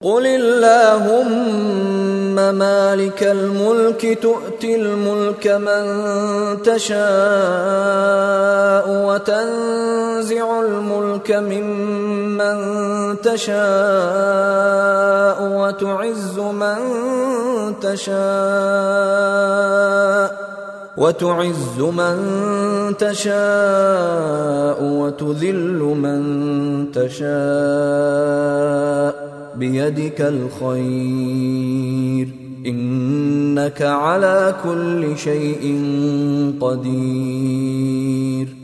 قل اللهم مالك الملك تؤتي الملك من تشاء وتنزع الملك ممن تشاء وتعز من تشاء وتذل من تشاء بيدك الخير إنك على كل شيء قدير.